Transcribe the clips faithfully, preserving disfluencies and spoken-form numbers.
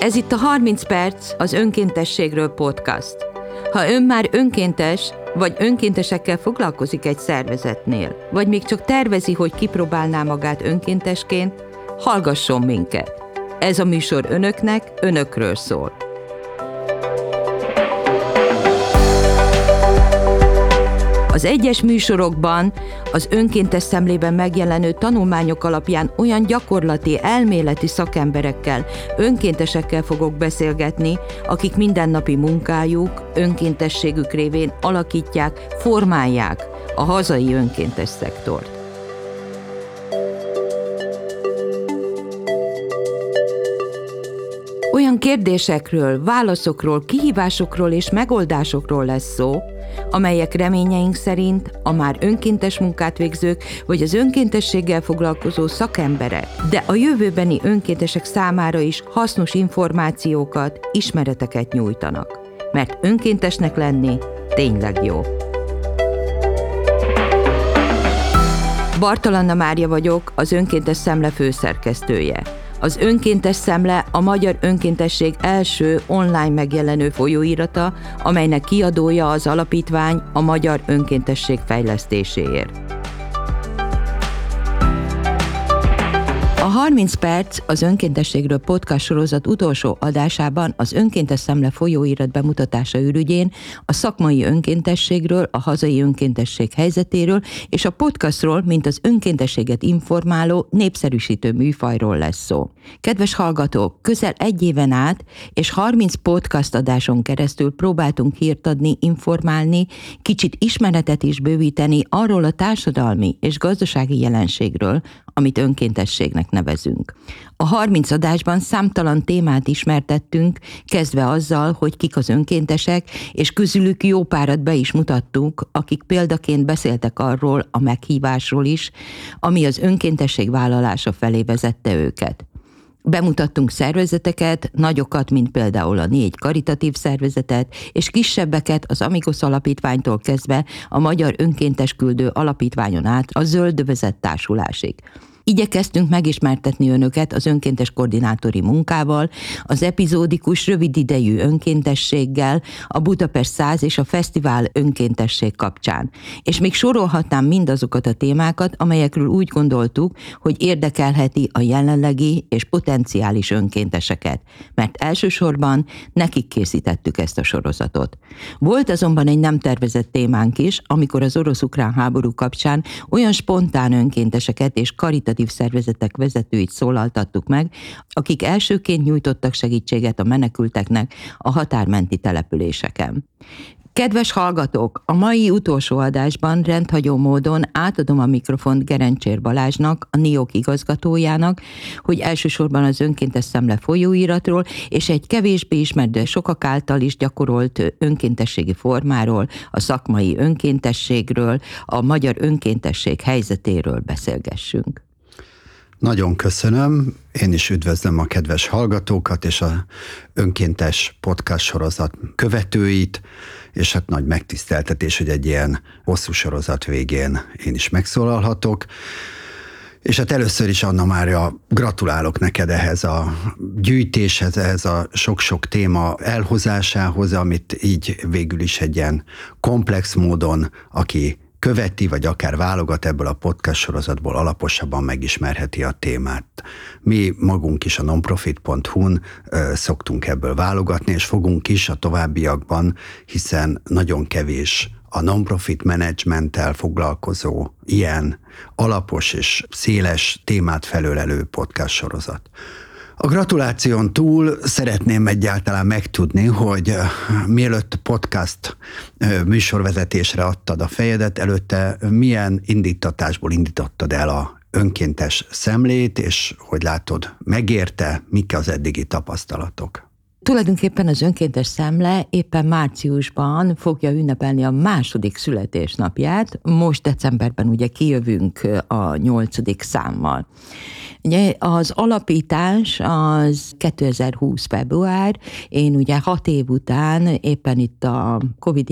Ez itt a harminc perc, az önkéntességről podcast. Ha ön már önkéntes, vagy önkéntesekkel foglalkozik egy szervezetnél, vagy még csak tervezi, hogy kipróbálná magát önkéntesként, hallgasson minket. Ez a műsor önöknek, önökről szól. Az egyes műsorokban az önkéntes szemlében megjelenő tanulmányok alapján olyan gyakorlati, elméleti szakemberekkel, önkéntesekkel fogok beszélgetni, akik mindennapi munkájuk, önkéntességük révén alakítják, formálják a hazai önkéntes szektort. Olyan kérdésekről, válaszokról, kihívásokról és megoldásokról lesz szó, amelyek reményeink szerint a már önkéntes munkát végzők vagy az önkéntességgel foglalkozó szakemberek, de a jövőbeni önkéntesek számára is hasznos információkat, ismereteket nyújtanak. Mert önkéntesnek lenni tényleg jó. Bartalanna Mária vagyok, az Önkéntes Szemle főszerkesztője. Az Önkéntes Szemle a magyar önkéntesség első online megjelenő folyóirata, amelynek kiadója az alapítvány a magyar önkéntesség fejlesztéséért. A harminc perc az önkéntességről podcast sorozat utolsó adásában az Önkéntes Szemle folyóirat bemutatása ürügyén a szakmai önkéntességről, a hazai önkéntesség helyzetéről és a podcastról, mint az önkéntességet informáló, népszerűsítő műfajról lesz szó. Kedves hallgatók, közel egy éven át és harminc podcast adáson keresztül próbáltunk hírt adni, informálni, kicsit ismeretet is bővíteni arról a társadalmi és gazdasági jelenségről, amit önkéntességnek nevezünk. A harminc adásban számtalan témát ismertettünk, kezdve azzal, hogy kik az önkéntesek, és közülük jó párat be is mutattuk, akik példaként beszéltek arról a meghívásról is, ami az önkéntesség vállalása felé vezette őket. Bemutattunk szervezeteket, nagyokat, mint például a négy karitatív szervezetet, és kisebbeket az Amigos Alapítványtól kezdve a Magyar Önkéntes Küldő Alapítványon át a Zöld Övezet Társulásig. Igyekeztünk megismertetni önöket az önkéntes koordinátori munkával, az epizódikus rövid idejű önkéntességgel, a Budapest száz és a Fesztivál önkéntesség kapcsán. És még sorolhatnám mindazokat a témákat, amelyekről úgy gondoltuk, hogy érdekelheti a jelenlegi és potenciális önkénteseket, mert elsősorban nekik készítettük ezt a sorozatot. Volt azonban egy nem tervezett témánk is, amikor az orosz-ukrán háború kapcsán olyan spontán önkénteseket és karitatív szervezetek vezetőit szólaltattuk meg, akik elsőként nyújtottak segítséget a menekülteknek a határmenti településeken. Kedves hallgatók, a mai utolsó adásban rendhagyó módon átadom a mikrofont Gerencsér Balázsnak, a NIOK igazgatójának, hogy elsősorban az Önkéntes Szemle folyóiratról és egy kevésbé ismert, de sokak által is gyakorolt önkéntességi formáról, a szakmai önkéntességről, a magyar önkéntesség helyzetéről beszélgessünk. Nagyon köszönöm, én is üdvözlöm a kedves hallgatókat és a önkéntes podcast sorozat követőit, és hát nagy megtiszteltetés, hogy egy ilyen hosszú sorozat végén én is megszólalhatok. És hát először is, Anna Mária, gratulálok neked ehhez a gyűjtéshez, ehhez a sok-sok téma elhozásához, amit így végül is egy ilyen komplex módon, aki követi, vagy akár válogat ebből a podcast sorozatból, alaposabban megismerheti a témát. Mi magunk is a nonprofit pont hu-n szoktunk ebből válogatni, és fogunk is a továbbiakban, hiszen nagyon kevés a nonprofit menedzsmenttel foglalkozó ilyen alapos és széles témát felölelő podcast sorozat. A gratuláción túl szeretném egyáltalán megtudni, hogy mielőtt podcast műsorvezetésre adtad a fejedet, előtte milyen indítatásból indítottad el a Önkéntes Szemlét, és hogy látod, megérte, mik az eddigi tapasztalatok? Tulajdonképpen az Önkéntes Szemle éppen márciusban fogja ünnepelni a második születésnapját, most decemberben ugye kijövünk a nyolcadik számmal. Ugye az alapítás az kétezer-húsz február, én ugye hat év után éppen itt a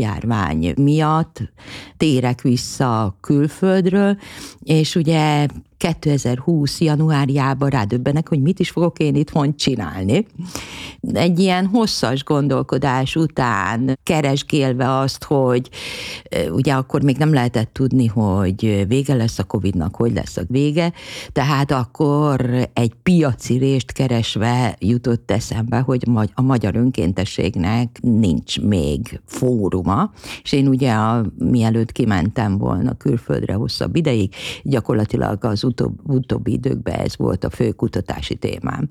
Covid-járvány miatt térek vissza külföldről, és ugye kétezer-húsz januárjában rádöbbenek, hogy mit is fogok én itthon csinálni. Egy ilyen hosszas gondolkodás után keresgélve azt, hogy ugye akkor még nem lehetett tudni, hogy vége lesz a Covidnak, hogy lesz a vége, tehát akkor egy piaci rést keresve jutott eszembe, hogy a magyar önkéntességnek nincs még fóruma, és én ugye a, mielőtt kimentem volna külföldre hosszabb ideig, gyakorlatilag az utóbb, utóbbi időkben ez volt a fő kutatási témám.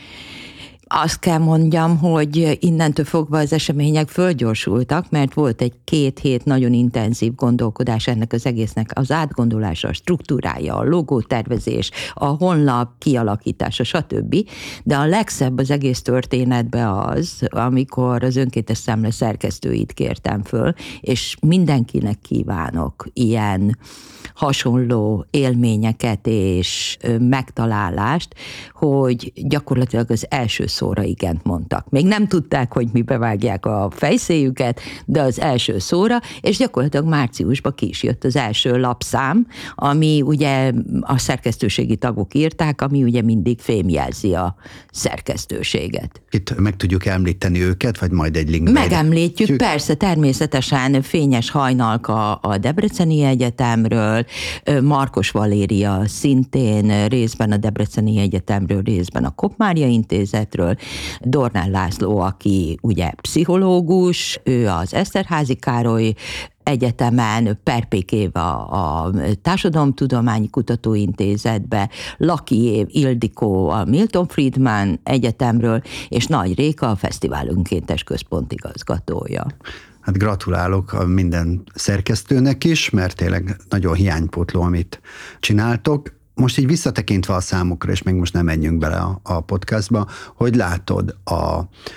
Azt kell mondjam, hogy innentől fogva az események fölgyorsultak, mert volt egy két hét nagyon intenzív gondolkodás ennek az egésznek, az átgondolása, a struktúrája, a logótervezés, a honlap kialakítása, stb. De a legszebb az egész történetben az, amikor az Önkéntes Szemle szerkesztőit kértem föl, és mindenkinek kívánok ilyen hasonló élményeket és megtalálást, hogy gyakorlatilag az első szóra igent mondtak. Még nem tudták, hogy mibe vágják a fejszéjüket, de az első szóra, és gyakorlatilag márciusban ki is jött az első lapszám, ami ugye a szerkesztőségi tagok írták, ami ugye mindig fémjelzi a szerkesztőséget. Itt meg tudjuk említeni őket, vagy majd egy linkben? Megemlítjük, Tyük. persze, természetesen Fényes Hajnalka a Debreceni Egyetemről, Markos Valéria szintén részben a Debreceni Egyetemről, részben a Kopp-Mária Intézetről, Dornán László, aki ugye pszichológus, ő az Eszterházy Károly Egyetemen, Perpék Éva a Társadalomtudományi Kutatóintézetbe, Laki Ildikó a Milton Friedman Egyetemről, és Nagy Réka a Fesztivál Önkéntes Központ igazgatója. Hát gratulálok a minden szerkesztőnek is, mert tényleg nagyon hiánypótló, amit csináltok. Most így visszatekintve a számokra, és még most nem menjünk bele a, a podcastba, hogy látod a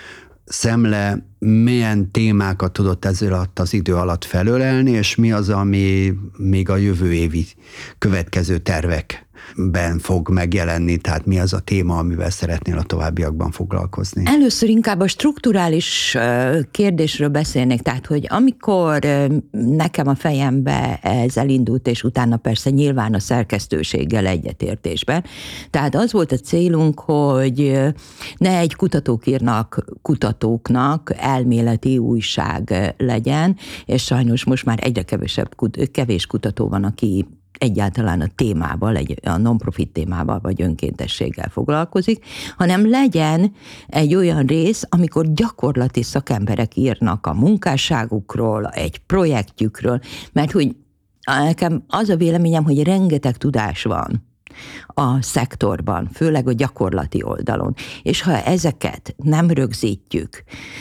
Szemle milyen témákat tudott ezzel alatt az idő alatt felölelni, és mi az, ami még a jövő évi következő tervekben fog megjelenni, tehát mi az a téma, amivel szeretnél a továbbiakban foglalkozni? Először inkább a strukturális kérdésről beszélnék, tehát hogy amikor nekem a fejembe ez elindult, és utána persze nyilván a szerkesztőséggel egyetértésben, tehát az volt a célunk, hogy ne egy kutatók írnak kutatóknak elméleti újság legyen, és sajnos most már egyre kevesebb, kevés kutató van, aki egyáltalán a témával, egy, a non-profit témával vagy önkéntességgel foglalkozik, hanem legyen egy olyan rész, amikor gyakorlati szakemberek írnak a munkásságukról, egy projektjükről, mert hogy nekem az a véleményem, hogy rengeteg tudás van a szektorban, főleg a gyakorlati oldalon. És ha ezeket nem rögzítjük,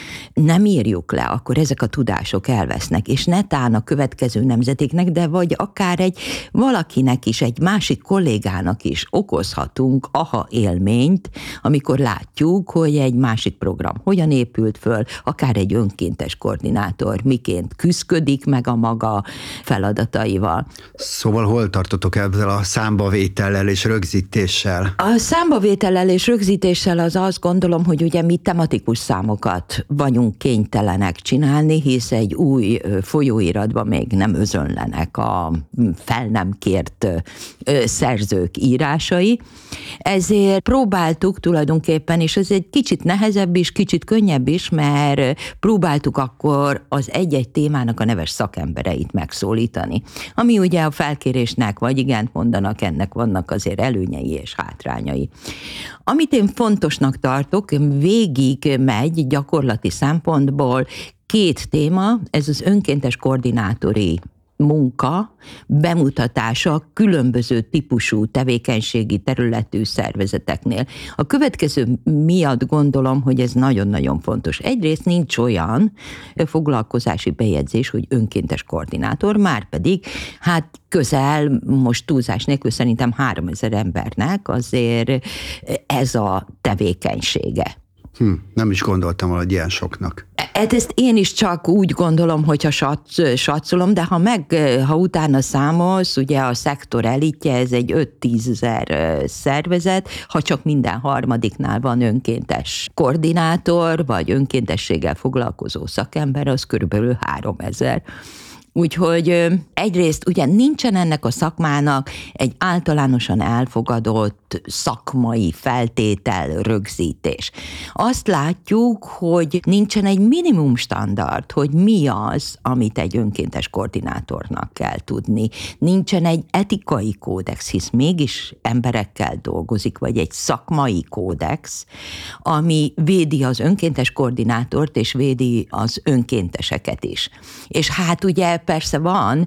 nem írjuk le, akkor ezek a tudások elvesznek, és netán a következő nemzetéknek, de vagy akár egy valakinek is, egy másik kollégának is okozhatunk aha élményt, amikor látjuk, hogy egy másik program hogyan épült föl, akár egy önkéntes koordinátor miként küszködik meg a maga feladataival. Szóval hol tartotok ezzel a számbavétellel és rögzítéssel? A számbavétellel és rögzítéssel az azt gondolom, hogy ugye mi tematikus számokat vagyunk kénytelenek csinálni, hisz egy új folyóiratban még nem özönlenek a fel nem kért szerzők írásai. Ezért próbáltuk tulajdonképpen, és ez egy kicsit nehezebb is, kicsit könnyebb is, mert próbáltuk akkor az egy-egy témának a neves szakembereit megszólítani. Ami ugye a felkérésnek vagy igent mondanak, ennek vannak azért előnyei és hátrányai. Amit én fontosnak tartok, végig megy gyakorlati szempontból két téma, ez az önkéntes koordinátori munka bemutatása különböző típusú tevékenységi területű szervezeteknél. A következő miatt gondolom, hogy ez nagyon-nagyon fontos. Egyrészt nincs olyan foglalkozási bejegyzés, hogy önkéntes koordinátor, már pedig hát közel, most túlzás nélkül szerintem háromezer embernek azért ez a tevékenysége. Hm, nem is gondoltam, hogy ilyen soknak. Hát ezt én is csak úgy gondolom, hogyha sac, satszolom, de ha meg, ha utána számolsz, ugye a szektor elitje, ez egy öt-tízezer szervezet, ha csak minden harmadiknál van önkéntes koordinátor, vagy önkéntességgel foglalkozó szakember, az körülbelül háromezer. Úgyhogy egyrészt ugye nincsen ennek a szakmának egy általánosan elfogadott szakmai feltétel rögzítés. Azt látjuk, hogy nincsen egy minimum standard, hogy mi az, amit egy önkéntes koordinátornak kell tudni. Nincsen egy etikai kódex, hisz mégis emberekkel dolgozik, vagy egy szakmai kódex, ami védi az önkéntes koordinátort, és védi az önkénteseket is. És hát ugye persze van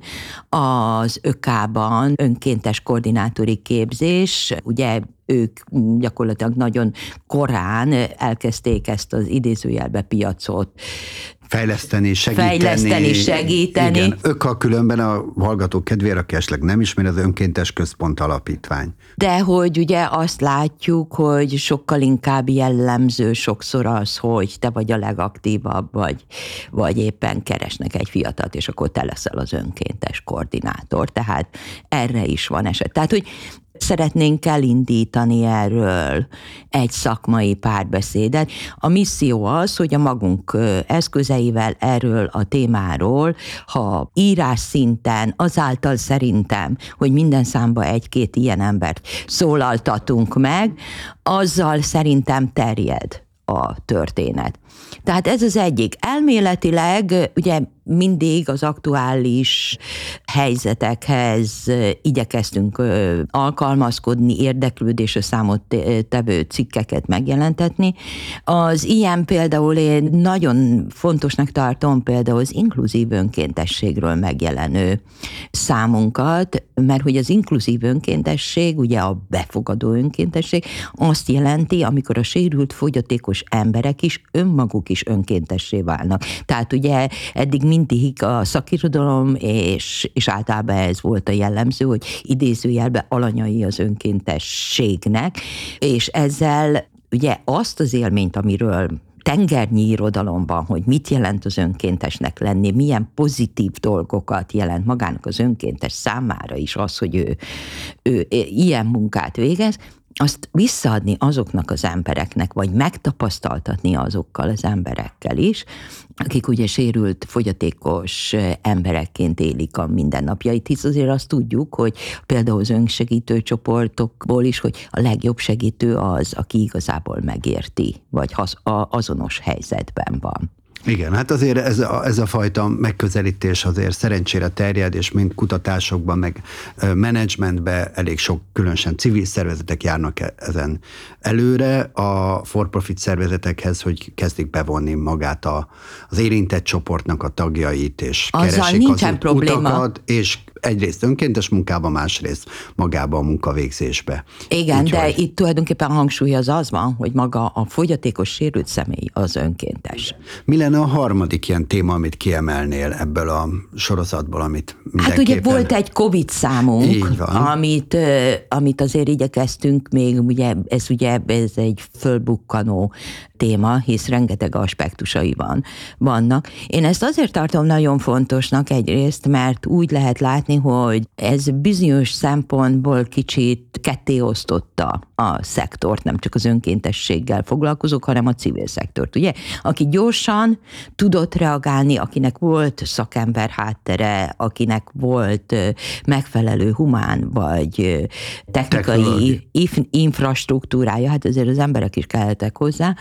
az ÖK-ban önkéntes koordinátori képzés, ugye ők gyakorlatilag nagyon korán elkezdték ezt az idézőjelbe piacot Fejleszteni, segíteni. Fejleszteni, segíteni. Igen, ÖK különben a hallgatók kedvére, aki esetleg nem ismer, az Önkéntes Központ Alapítvány. De hogy ugye azt látjuk, hogy sokkal inkább jellemző sokszor az, hogy te vagy a legaktívabb, vagy, vagy éppen keresnek egy fiatalt, és akkor te leszel az önkéntes koordinátor. Tehát erre is van eset. Tehát, hogy szeretnénk elindítani erről egy szakmai párbeszédet. A misszió az, hogy a magunk eszközeivel erről a témáról, ha írás szinten, azáltal szerintem, hogy minden számba egy-két ilyen embert szólaltatunk meg, azzal szerintem terjed a történet. Tehát ez az egyik. Elméletileg ugye mindig az aktuális helyzetekhez igyekeztünk alkalmazkodni, érdeklődésre számot tevő cikkeket megjelentetni. Az ilyen például én nagyon fontosnak tartom például az inkluzív önkéntességről megjelenő számunkat, mert hogy az inkluzív önkéntesség, ugye a befogadó önkéntesség azt jelenti, amikor a sérült, fogyatékos emberek is önmaguk is önkéntessé válnak. Tehát ugye eddig mindig a szakirodalom, és, és általában ez volt a jellemző, hogy idézőjelben alanyai az önkéntességnek, és ezzel ugye azt az élményt, amiről tengernyi irodalomban, hogy mit jelent az önkéntesnek lenni, milyen pozitív dolgokat jelent magának az önkéntes számára is az, hogy ő, ő ilyen munkát végez, azt visszaadni azoknak az embereknek, vagy megtapasztaltatni azokkal az emberekkel is, akik ugye sérült, fogyatékos emberekként élik a mindennapjait, hisz azért azt tudjuk, hogy például az önsegítő csoportokból is, hogy a legjobb segítő az, aki igazából megérti, vagy azonos helyzetben van. Igen, hát azért ez a, ez a fajta megközelítés azért szerencsére terjed, és mind kutatásokban, meg menedzsmentben elég sok, különösen civil szervezetek járnak ezen előre a for-profit szervezetekhez, hogy kezdik bevonni magát a, az érintett csoportnak a tagjait, és azzal keresik az ut- probléma. utakat, és egyrészt önkéntes munkába, másrészt magába a munkavégzésbe. Igen, úgy, de hogy... itt tulajdonképpen a hangsúly az az van, hogy maga a fogyatékos sérült személy az önkéntes. Mi lenne a harmadik ilyen téma, amit kiemelnél ebből a sorozatból, amit mindenképpen... Hát ugye volt egy Covid számunk, amit, amit azért igyekeztünk még, ugye ez ugye ez egy fölbukkanó téma, hisz rengeteg aspektusai van, vannak. Én ezt azért tartom nagyon fontosnak egyrészt, mert úgy lehet látni, hogy ez bizonyos szempontból kicsit kettéosztotta a szektort, nem csak az önkéntességgel foglalkozók, hanem a civil szektort, ugye? Aki gyorsan tudott reagálni, akinek volt szakember háttere, akinek volt megfelelő humán vagy technikai infrastruktúrája, hát azért az emberek is kellettek hozzá,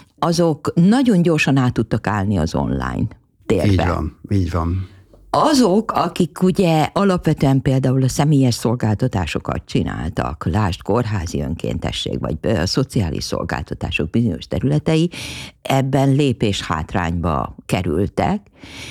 azok nagyon gyorsan át tudtak állni az online térbe. Így van, így van. Azok, akik ugye alapvetően például a személyes szolgáltatásokat csináltak, lásd kórházi önkéntesség, vagy a szociális szolgáltatások bizonyos területei, ebben lépés hátrányba kerültek,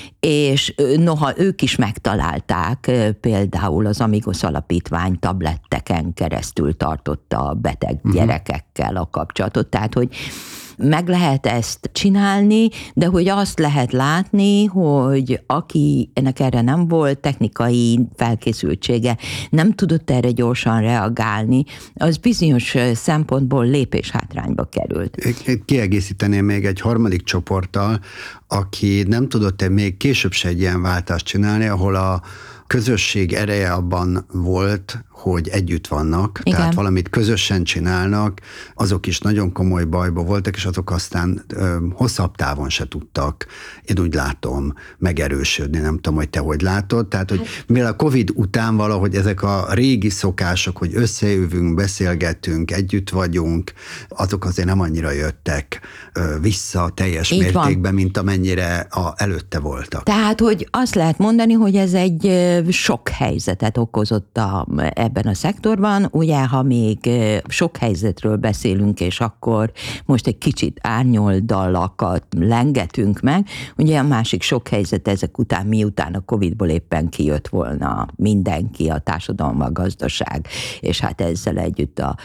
és noha ők is megtalálták, például az Amigos Alapítvány tabletteken keresztül tartotta a beteg uh-huh. gyerekekkel a kapcsolatot, tehát hogy meg lehet ezt csinálni, de hogy azt lehet látni, hogy aki ennek erre nem volt technikai felkészültsége, nem tudott erre gyorsan reagálni, az bizonyos szempontból lépéshátrányba került. Kiegészíteném még egy harmadik csoporttal, aki nem tudott még később se egy ilyen váltást csinálni, ahol a közösség ereje abban volt, hogy együtt vannak, Igen. tehát valamit közösen csinálnak, azok is nagyon komoly bajba voltak, és azok aztán ö, hosszabb távon se tudtak, én úgy látom, megerősödni. Nem tudom, hogy te hogy látod. Tehát, hogy mivel a Covid után valahogy ezek a régi szokások, hogy összejövünk, beszélgetünk, együtt vagyunk, azok azért nem annyira jöttek ö, vissza teljes Így mértékben, van. mint amennyire a, előtte voltak. Tehát, hogy azt lehet mondani, hogy ez egy sok helyzetet okozott a, ebben a szektorban. Ugye, ha még sok helyzetről beszélünk, és akkor most egy kicsit árnyoldallakat lengetünk meg, ugye a másik sok helyzet ezek után, miután a Covidból éppen kijött volna mindenki, a társadalom, a gazdaság, és hát ezzel együtt a,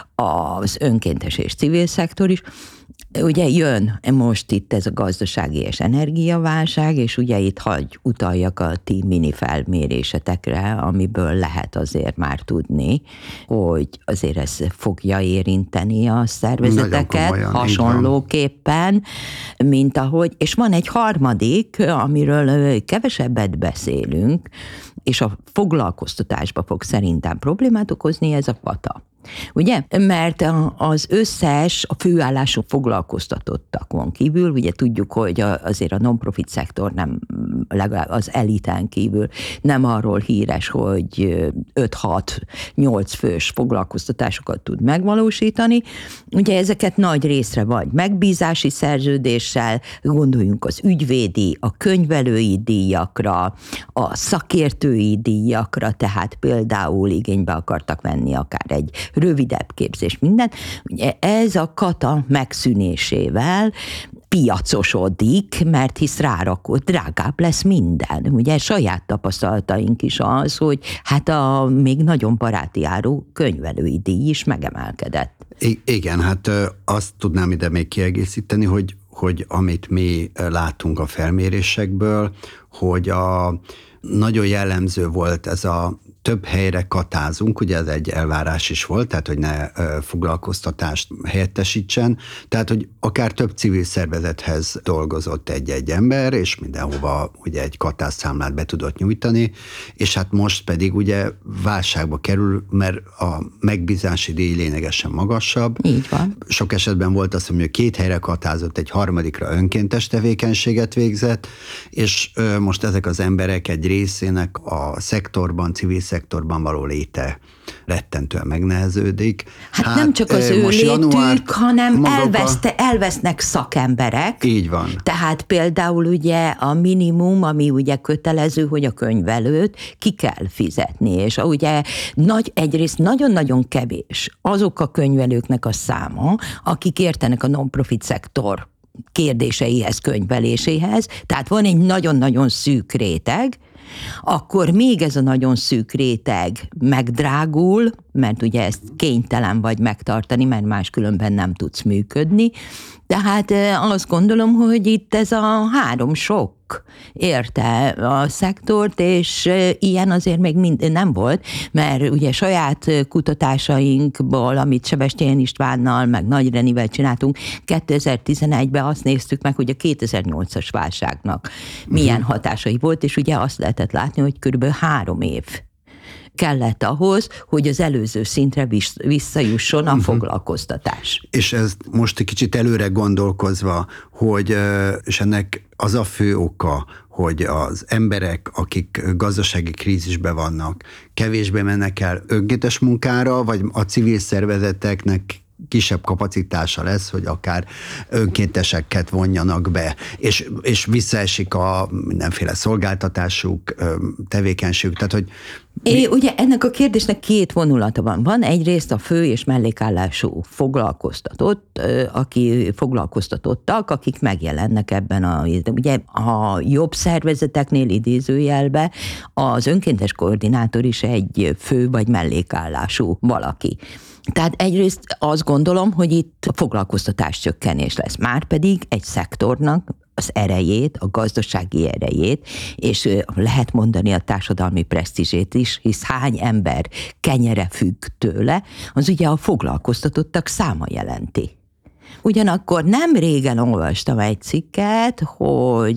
az önkéntes és civil szektor is. Ugye jön most itt ez a gazdasági és energiaválság, és ugye itt hagy utaljak a ti mini felmérésetekre, amiből lehet azért már tudni, hogy azért ez fogja érinteni a szervezeteket komolyan, hasonlóképpen, mint ahogy, és van egy harmadik, amiről kevesebbet beszélünk, és a foglalkoztatásba fog szerintem problémát okozni, ez a kata. Ugye? Mert az összes a főállású foglalkoztatottakon kívül, ugye tudjuk, hogy azért a non-profit szektor nem, legalább az eliten kívül nem arról híres, hogy öt-hat-nyolc fős foglalkoztatásokat tud megvalósítani. Ugye ezeket nagy részre vagy megbízási szerződéssel, gondoljunk az ügyvédi, a könyvelői díjakra, a szakértői díjakra, tehát például igénybe akartak venni akár egy rövidebb képzés, minden. Ugye ez a kata megszűnésével piacosodik, mert hisz rárakott, drágább lesz minden. Ugye saját tapasztalataink is az, hogy hát a még nagyon baráti áru könyvelői díj is megemelkedett. I- igen, hát azt tudnám ide még kiegészíteni, hogy, hogy amit mi látunk a felmérésekből, hogy a nagyon jellemző volt ez a több helyre katázunk, ugye ez egy elvárás is volt, tehát hogy ne foglalkoztatást helyettesítsen, tehát hogy akár több civil szervezethez dolgozott egy-egy ember, és mindenhova ugye egy katázszámlát be tudott nyújtani, és hát most pedig ugye válságba kerül, mert a megbízási díj lényegesen magasabb. Így van. Sok esetben volt az, hogy két helyre katázott, egy harmadikra önkéntes tevékenységet végzett, és most ezek az emberek egy részének a szektorban, civil szektorban való léte rettentően megneheződik. Hát, hát nem csak az ő létük, hanem elveszte, elvesznek szakemberek. Így van. Tehát például ugye a minimum, ami ugye kötelező, hogy a könyvelőt ki kell fizetni, és ugye nagy, egyrészt nagyon-nagyon kevés azok a könyvelőknek a száma, akik értenek a non-profit szektor kérdéseihez, könyveléséhez, tehát van egy nagyon-nagyon szűk réteg, akkor még ez a nagyon szűk réteg megdrágul, mert ugye ezt kénytelen vagy megtartani, mert máskülönben nem tudsz működni. Tehát azt gondolom, hogy itt ez a három sok érte a szektort, és ilyen azért még mind nem volt, mert ugye saját kutatásainkból, amit Sebestyén Istvánnal, meg Nagy Renivel csináltunk, kétezer-tizenegyben azt néztük meg, hogy a kétezer-nyolcas válságnak milyen hatásai volt, és ugye azt lehetett látni, hogy körülbelül három év kellett ahhoz, hogy az előző szintre visszajusson a foglalkoztatás. És ez most egy kicsit előre gondolkozva, hogy, és ennek az a fő oka, hogy az emberek, akik gazdasági krízisben vannak, kevésbé mennek el önkéntes munkára, vagy a civil szervezeteknek kisebb kapacitása lesz, hogy akár önkénteseket vonjanak be, és, és visszaesik a mindenféle szolgáltatásuk, tevékenységük, tehát hogy É, ugye ennek a kérdésnek két vonulata van. Van egyrészt a fő és mellékállású foglalkoztatott, aki foglalkoztatottak, akik megjelennek ebben a... Ugye a jobb szervezeteknél idézőjelbe az önkéntes koordinátor is egy fő vagy mellékállású valaki. Tehát egyrészt azt gondolom, hogy itt a foglalkoztatás csökkenés lesz. Márpedig egy szektornak az erejét, a gazdasági erejét, és lehet mondani a társadalmi presztízsét is, hisz hány ember kenyere függ tőle, az ugye a foglalkoztatottak száma jelenti. Ugyanakkor nem régen olvastam egy cikket, hogy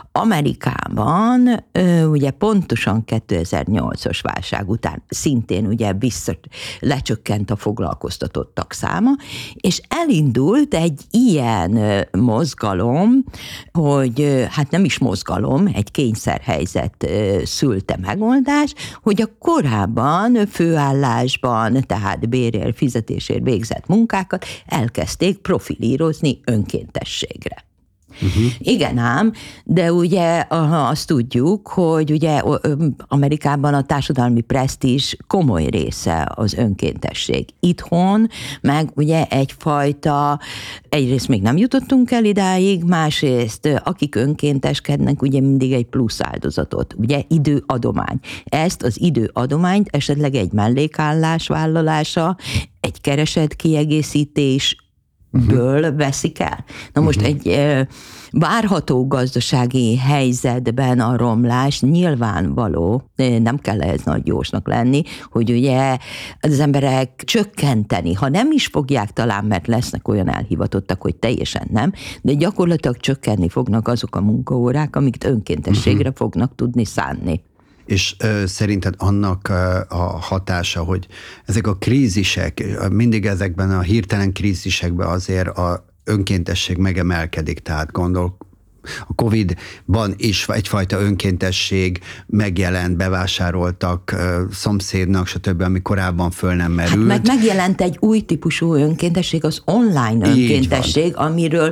Amerikában ugye pontosan kétezer-nyolcas válság után szintén ugye vissza lecsökkent a foglalkoztatottak száma, és elindult egy ilyen mozgalom, hogy hát nem is mozgalom, egy kényszerhelyzet szülte megoldás, hogy a korábban főállásban, tehát bérért, fizetésért végzett munkákat elkezdték profilírozni önkéntességre. Uh-huh. Igen ám, de ugye azt tudjuk, hogy ugye Amerikában a társadalmi presztízs komoly része az önkéntesség. Itthon meg ugye egyfajta, egyrészt még nem jutottunk el idáig, másrészt akik önkénteskednek, ugye mindig egy plusz áldozatot, ugye időadomány. Ezt az időadományt esetleg egy mellékállás vállalása, egy keresetkiegészítés ből veszik el. Na most uh-huh. egy e, várható gazdasági helyzetben a romlás nyilvánvaló, nem kell ehhez nagy jósnak lenni, hogy ugye az emberek csökkenteni, ha nem is fogják talán, mert lesznek olyan elhivatottak, hogy teljesen nem, de gyakorlatilag csökkenni fognak azok a munkaórák, amiket önkéntességre uh-huh. fognak tudni szánni. És ö, szerinted annak ö, a hatása, hogy ezek a krízisek, mindig ezekben a hirtelen krízisekben azért a önkéntesség megemelkedik, tehát gondol, a Covid-ban is egyfajta önkéntesség megjelent, bevásároltak ö, szomszédnak, stb., ami korábban föl nem merült. Hát meg megjelent egy új típusú önkéntesség, az online önkéntesség, amiről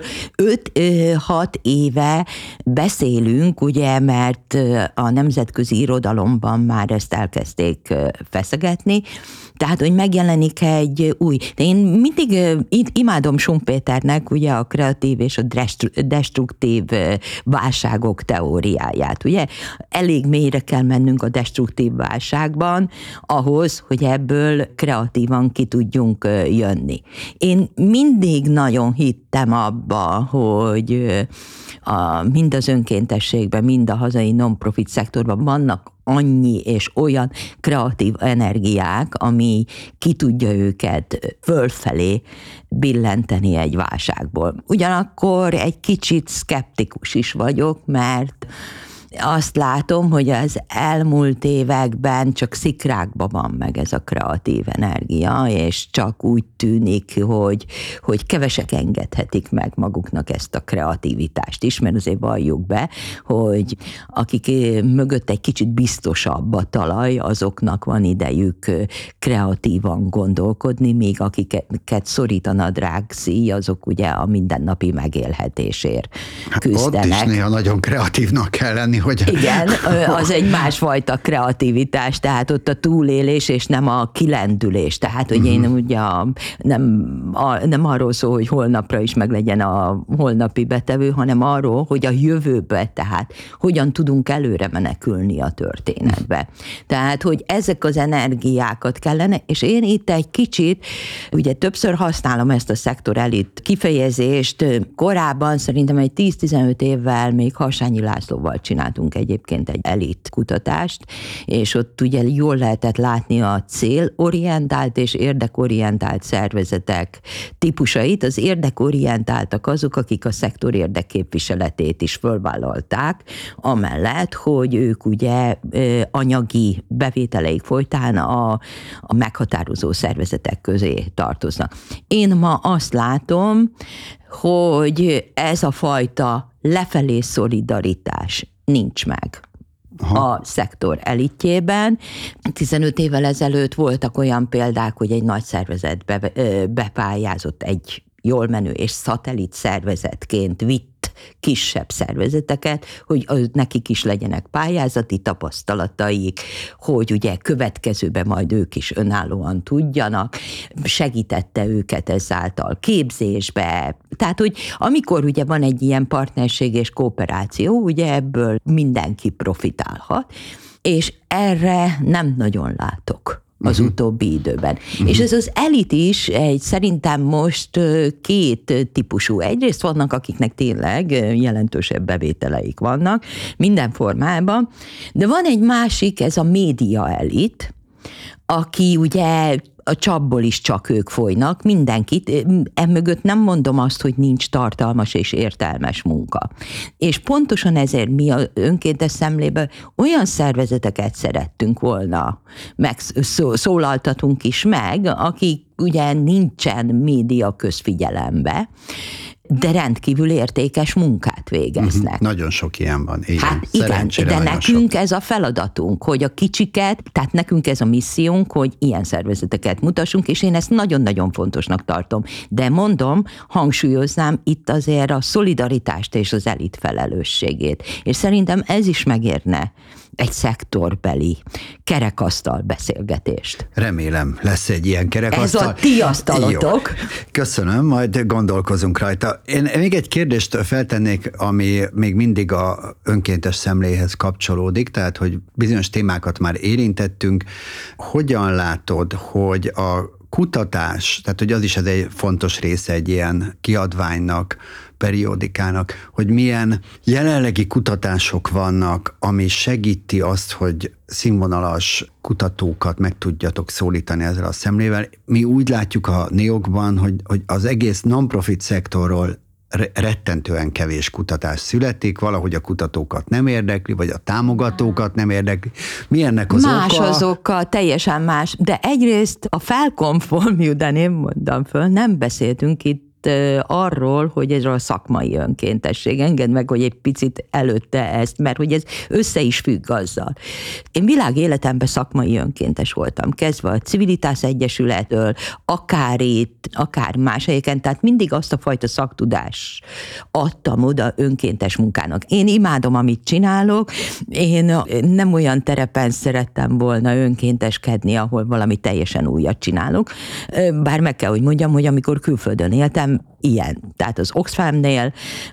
öt-hat éve beszélünk, ugye, mert a nemzetközi irodalomban már ezt elkezdték feszegetni, tehát, hogy megjelenik egy új. De én mindig imádom Schumpeternek ugye a kreatív és a destruktív válságok teóriáját, ugye? Elég mélyre kell mennünk a destruktív válságban ahhoz, hogy ebből kreatívan ki tudjunk jönni. Én mindig nagyon hittem abba, hogy a, mind az önkéntességben, mind a hazai non-profit szektorban vannak annyi és olyan kreatív energiák, ami ki tudja őket fölfelé billenteni egy válságból. Ugyanakkor egy kicsit szkeptikus is vagyok, mert azt látom, hogy az elmúlt években csak szikrákban van meg ez a kreatív energia, és csak úgy tűnik, hogy, hogy kevesek engedhetik meg maguknak ezt a kreativitást is, mert azért valljuk be, hogy akik mögött egy kicsit biztosabb a talaj, azoknak van idejük kreatívan gondolkodni, míg akiket szorít a nadrág szíj, azok ugye a mindennapi megélhetésért küzdenek. Ott is néha nagyon kreatívnak kell lenni, hogy... Igen, az egy másfajta kreativitás, tehát ott a túlélés, és nem a kilendülés. Tehát, hogy én ugye a, nem, a, nem arról szól, hogy holnapra is meglegyen a holnapi betevő, hanem arról, hogy a jövőbe, tehát hogyan tudunk előre menekülni a történetbe. Tehát, hogy ezek az energiákat kellene, és én itt egy kicsit, ugye többször használom ezt a szektor elit kifejezést, korábban szerintem egy tíz-tizenöt évvel még Harsányi Lászlóval csináltunk egyébként egy elit kutatást, és ott ugye jól lehetett látni a célorientált és érdekorientált szervezetek típusait. Az érdekorientáltak azok, akik a szektor érdekképviseletét is fölvállalták, amellett, hogy ők ugye anyagi bevételeik folytán a, a meghatározó szervezetek közé tartoznak. Én ma azt látom, hogy ez a fajta lefelé szolidaritás nincs meg. Aha. A szektor elitjében. tizenöt évvel ezelőtt voltak olyan példák, hogy egy nagy szervezet be, bepályázott egy jól menő és szatellit szervezetként vitt kisebb szervezeteket, hogy nekik is legyenek pályázati tapasztalataik, hogy ugye következőben majd ők is önállóan tudjanak, segítette őket ezáltal képzésbe. Tehát, hogy amikor ugye van egy ilyen partnerség és kooperáció, ugye ebből mindenki profitálhat, és erre nem nagyon látok az uh-huh. utóbbi időben. Uh-huh. És ez az elit is egy, szerintem most két típusú. Egyrészt vannak, akiknek tényleg jelentősebb bevételeik vannak, minden formában, de van egy másik, ez a média elit, aki ugye a csapból is csak ők folynak, mindenkit. Emögött nem mondom azt, hogy nincs tartalmas és értelmes munka. És pontosan ezért mi az önkéntes szemlében olyan szervezeteket szerettünk volna, meg szólaltatunk is meg, akik ugye nincsen média közfigyelembe, de rendkívül értékes munkát végeznek. Uh-huh. Nagyon sok ilyen van. Igen. Hát igen, de nekünk sok. Ez a feladatunk, hogy a kicsiket, tehát nekünk ez a missziónk, hogy ilyen szervezeteket mutassunk, és én ezt nagyon-nagyon fontosnak tartom. De mondom, hangsúlyoznám itt azért a szolidaritást és az elit felelősségét. És szerintem ez is megérne egy szektorbeli kerekasztal beszélgetést. Remélem, lesz egy ilyen kerekasztal. Ez a ti asztalotok. Jó. Köszönöm, majd gondolkozunk rajta. Én még egy kérdést feltennék, ami még mindig a önkéntes szemléhez kapcsolódik, tehát, hogy bizonyos témákat már érintettünk. Hogyan látod, hogy a kutatás, tehát hogy az is ez egy fontos része egy ilyen kiadványnak, periódikának, hogy milyen jelenlegi kutatások vannak, ami segíti azt, hogy színvonalas kutatókat meg tudjatok szólítani ezzel a szemlével. Mi úgy látjuk a néokban, hogy, hogy az egész non-profit szektorról rettentően kevés kutatás születik, valahogy a kutatókat nem érdekli, vagy a támogatókat nem érdekli. Mi ennek az más oka? az oka, teljesen más. De egyrészt a Falcon Formula, de én mondtam föl, nem beszéltünk itt arról, hogy ez a szakmai önkéntesség. Engedd meg, hogy egy picit előtte ezt, mert hogy ez össze is függ azzal. Én világ életemben szakmai önkéntes voltam, kezdve a Civilitás Egyesülettől, akár itt, akár más helyeken, tehát mindig azt a fajta szaktudást adtam oda önkéntes munkának. Én imádom, amit csinálok, én nem olyan terepen szerettem volna önkénteskedni, ahol valami teljesen újat csinálok, bár meg kell, hogy mondjam, hogy amikor külföldön éltem, ilyen. Tehát az Oxfamnél,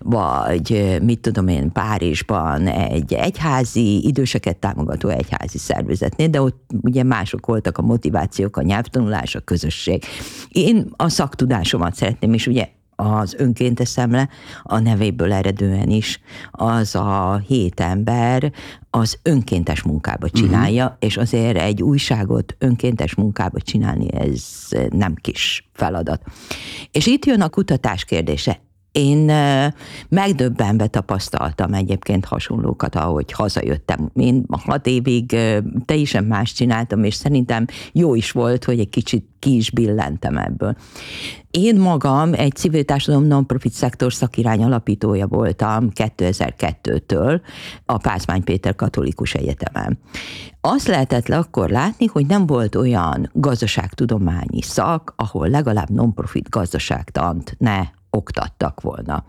vagy mit tudom én, Párizsban egy egyházi, időseket támogató egyházi szervezetnél, de ott ugye mások voltak a motivációk, a nyelvtanulás, a közösség. Én a szaktudásomat szeretném, és ugye az önkéntes szemle a nevéből eredően is, az a hét ember az önkéntes munkába csinálja, uh-huh. és azért egy újságot önkéntes munkába csinálni, ez nem kis feladat. És itt jön a kutatás kérdése. Én megdöbbenve tapasztaltam egyébként hasonlókat, ahogy hazajöttem. Én hat évig teljesen más csináltam, és szerintem jó is volt, hogy egy kicsit ki is billentem ebből. Én magam egy civil társadalom non-profit szektor szakirány alapítója voltam kétezer-kettőtől a Pázmány Péter Katolikus Egyetemen. Azt lehetett le akkor látni, hogy nem volt olyan gazdaságtudományi szak, ahol legalább non-profit gazdaságtant ne oktattak volna.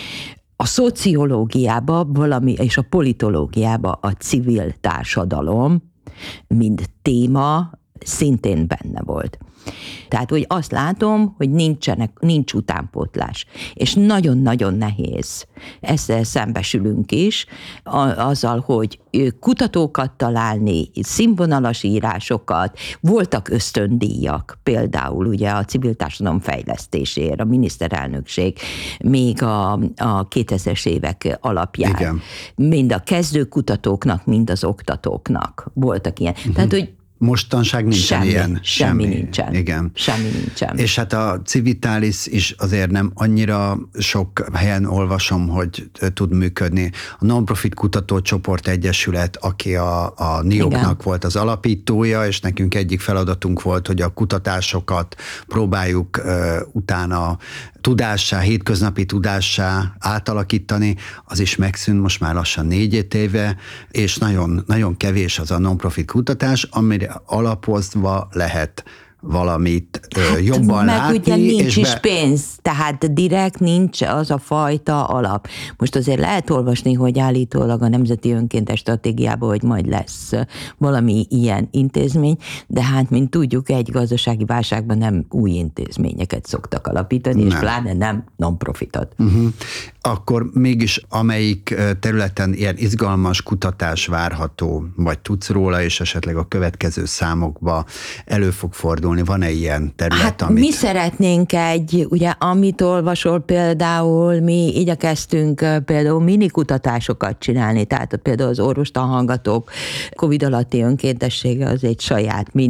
A szociológiába valami, és a politológiába a civil társadalom, mint téma szintén benne volt. Tehát, hogy azt látom, hogy nincsenek, nincs utánpótlás, és nagyon-nagyon nehéz. Ezzel szembesülünk is, azzal, hogy kutatókat találni, színvonalas írásokat, voltak ösztöndíjak, például ugye a civil társadalom fejlesztéséért, a miniszterelnökség még a, a kétezres évek alapján. Igen. Mind a kezdőkutatóknak, mind az oktatóknak voltak ilyen. Uh-huh. Tehát, hogy mostanság nincsen semmi, ilyen. Semmi, semmi nincsen. Igen. Semmi nincsen. És hát a Civitális is azért nem annyira sok helyen olvasom, hogy tud működni. A Non-Profit Kutatócsoport Egyesület, aki a, a nioknak volt az alapítója, és nekünk egyik feladatunk volt, hogy a kutatásokat próbáljuk uh, utána tudássá, hétköznapi tudássá átalakítani, az is megszűnt most már lassan négy éve, és nagyon, nagyon kevés az a non-profit kutatás, amire alapozva lehet valamit hát, jobban meg látni. Ugye nincs és is be... pénz, tehát direkt nincs az a fajta alap. Most azért lehet olvasni, hogy állítólag a Nemzeti Önkéntes Stratégiában, hogy majd lesz valami ilyen intézmény, de hát, mint tudjuk, egy gazdasági válságban nem új intézményeket szoktak alapítani, nem. És pláne nem non-profitot. Uh-huh. Akkor mégis amelyik területen ilyen izgalmas kutatás várható, vagy tudsz róla, és esetleg a következő számokba elő fog fordulni, van-e ilyen terület, hát amit... mi szeretnénk egy, ugye, amit olvasol például, mi igyekeztünk például mini kutatásokat csinálni, tehát például az orvostanhallgatók Covid alatti önkéntessége az egy saját mini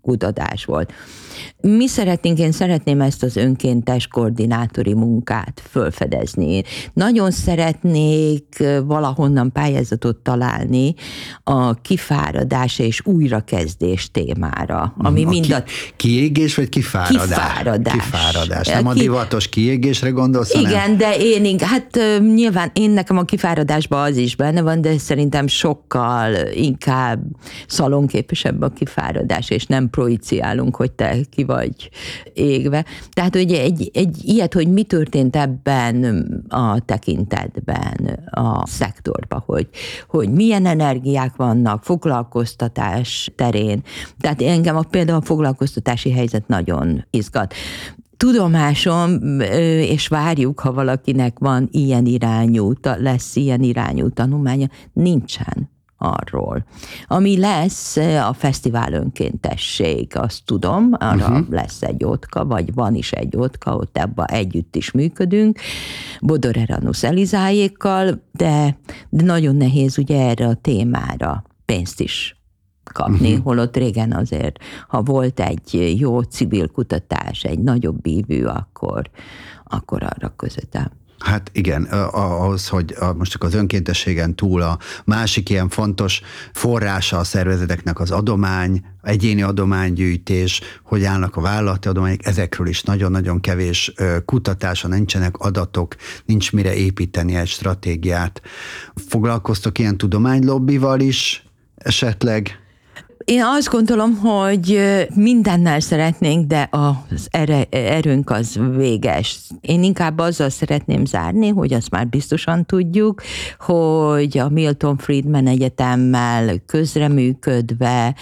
kutatás volt. Mi szeretnénk, én szeretném ezt az önkéntes koordinátori munkát fölfedezni. Nagyon szeretnék valahonnan pályázatot találni a kifáradás és újrakezdés témára, ami a mind a... Ki, kiégés vagy kifáradás? Kifáradás. Kifáradás. Nem Ki... a divatos kiégésre gondolsz? Igen, hanem... de én inkább, hát nyilván én nekem a kifáradásban az is benne van, de szerintem sokkal inkább szalonképesebb a kifáradás, és nem projiciálunk, hogy te ki vagy égve. Tehát ugye egy, egy ilyet, hogy mi történt ebben a tekintetben, a szektorban, hogy, hogy milyen energiák vannak foglalkoztatás terén. Tehát engem a, például a foglalkoztatási helyzet nagyon izgat. Tudomásom, és várjuk, ha valakinek van ilyen irányú, lesz ilyen irányú tanulmánya, nincsen arról. Ami lesz a fesztivál önkéntesség, azt tudom, arra uh-huh. lesz egy otka, vagy van is egy otka, ott ebben együtt is működünk, Bodor Eranusz Elizáékkal, de, de nagyon nehéz ugye erre a témára pénzt is kapni, uh-huh. holott régen azért, ha volt egy jó civil kutatás, egy nagyobb ívű, akkor, akkor arra közöttem. Hát igen, ahhoz, hogy most csak az önkéntességen túl a másik ilyen fontos forrása a szervezeteknek az adomány, egyéni adománygyűjtés, hogy állnak a vállalati adományok, ezekről is nagyon-nagyon kevés kutatása, nincsenek adatok, nincs mire építeni egy stratégiát. Foglalkoztok ilyen tudománylobbival is esetleg? Én azt gondolom, hogy mindennel szeretnénk, de az erőnk az véges. Én inkább azzal szeretném zárni, hogy azt már biztosan tudjuk, hogy a Milton Friedman Egyetemmel közreműködve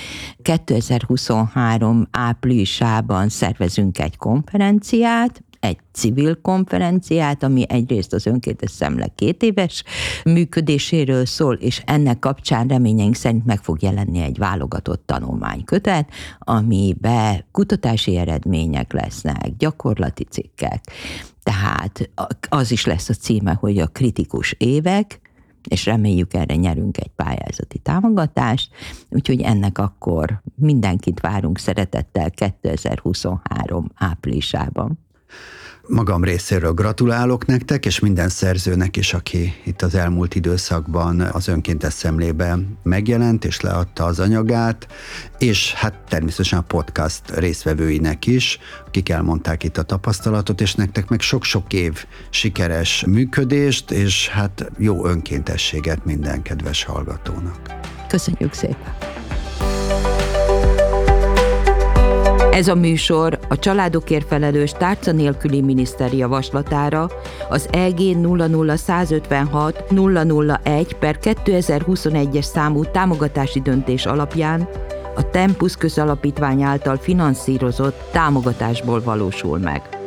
kétezer-huszonhárom áprilisában szervezünk egy konferenciát, egy civil konferenciát, ami egyrészt az Önkéntes Szemle két éves működéséről szól, és ennek kapcsán reményeink szerint meg fog jelenni egy válogatott tanulmánykötet, amiben kutatási eredmények lesznek, gyakorlati cikkek. Tehát az is lesz a címe, hogy a kritikus évek, és reméljük erre nyerünk egy pályázati támogatást, úgyhogy ennek akkor mindenkit várunk szeretettel kétezer-huszonhárom áprilisában. Magam részéről gratulálok nektek, és minden szerzőnek is, aki itt az elmúlt időszakban az Önkéntes Szemlében megjelent, és leadta az anyagát, és hát természetesen a podcast résztvevőinek is, akik elmondták itt a tapasztalatot, és nektek meg sok-sok év sikeres működést, és hát jó önkéntességet minden kedves hallgatónak. Köszönjük szépen! Ez a műsor a családokért felelős tárca nélküli miniszter javaslatára az E G nulla nulla ötvenhat nulla nulla egy per kétezer-huszonegyes számú támogatási döntés alapján a Tempus közalapítvány által finanszírozott támogatásból valósul meg.